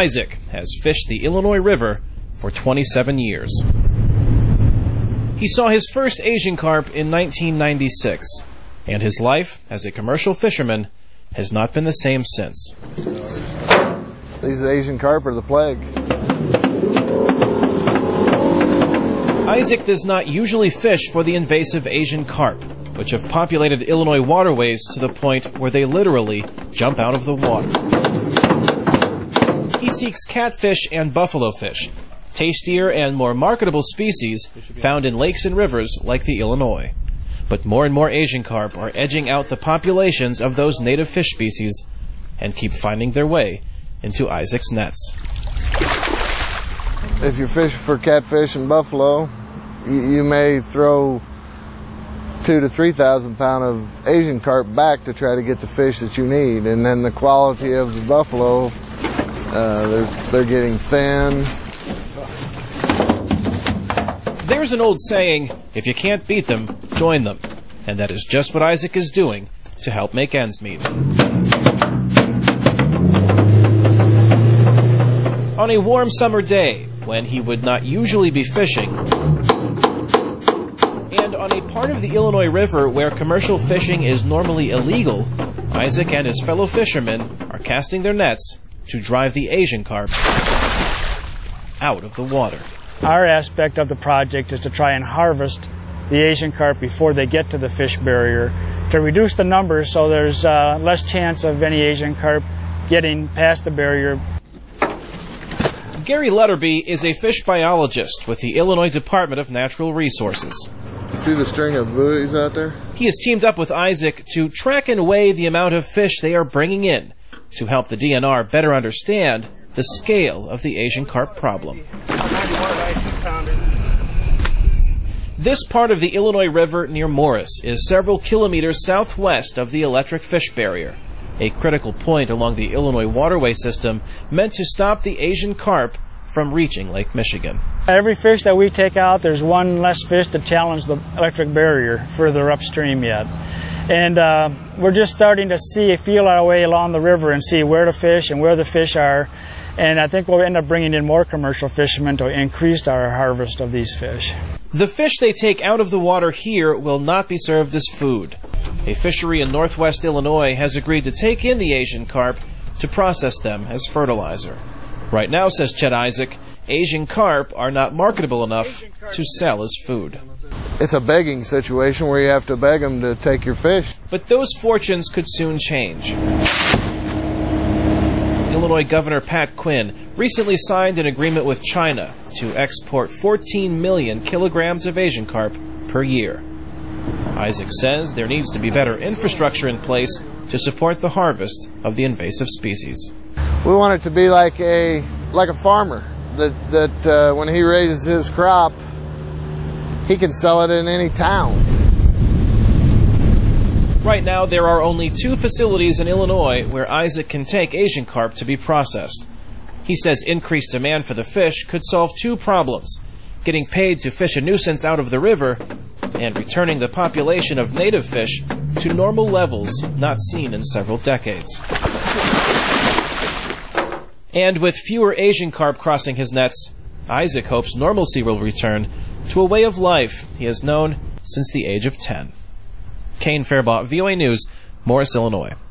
Isaac has fished the Illinois River for 27 years. He saw his first Asian carp in 1996, and his life as a commercial fisherman has not been the same since. These Asian carp are the plague. Isaac does not usually fish for the invasive Asian carp, which have populated Illinois waterways to the point where they literally jump out of the water. He seeks catfish and buffalo fish, tastier and more marketable species found in lakes and rivers like the Illinois. But more and more Asian carp are edging out the populations of those native fish species and keep finding their way into Isaac's nets. If you're fishing for catfish and buffalo, you may throw 2,000 to 3,000 pounds of Asian carp back to try to get the fish that you need, and then the quality of the buffalo, they're getting thin. There's an old saying, if you can't beat them, join them, and that is just what Isaac is doing to help make ends meet. On a warm summer day, when he would not usually be fishing, and on a part of the Illinois River where commercial fishing is normally illegal, Isaac and his fellow fishermen are casting their nets to drive the Asian carp out of the water. Our aspect of the project is to try and harvest the Asian carp before they get to the fish barrier, to reduce the numbers so there's less chance of any Asian carp getting past the barrier. Gary Letterby is a fish biologist with the Illinois Department of Natural Resources. See the string of buoys out there? He has teamed up with Isaac to track and weigh the amount of fish they are bringing in to help the DNR better understand the scale of the Asian carp problem. This part of the Illinois River near Morris is several kilometers southwest of the electric fish barrier, a critical point along the Illinois waterway system meant to stop the Asian carp from reaching Lake Michigan. Every fish that we take out, there's one less fish to challenge the electric barrier further upstream yet. And we're just starting to feel our way along the river and see where to fish and where the fish are. And I think we'll end up bringing in more commercial fishermen to increase our harvest of these fish. The fish they take out of the water here will not be served as food. A fishery in northwest Illinois has agreed to take in the Asian carp to process them as fertilizer. Right now, says Chet Isaac, Asian carp are not marketable enough to sell as food. It's a begging situation where you have to beg them to take your fish. But those fortunes could soon change. Illinois Governor Pat Quinn recently signed an agreement with China to export 14 million kilograms of Asian carp per year. Isaac says there needs to be better infrastructure in place to support the harvest of the invasive species. We want it to be like a farmer, that when he raises his crop, he can sell it in any town. Right now, there are only 2 facilities in Illinois where Isaac can take Asian carp to be processed. He says increased demand for the fish could solve 2 problems: getting paid to fish a nuisance out of the river and returning the population of native fish to normal levels not seen in several decades. And with fewer Asian carp crossing his nets, Isaac hopes normalcy will return to a way of life he has known since the age of 10. Kane Faribault, VOA News, Morris, Illinois.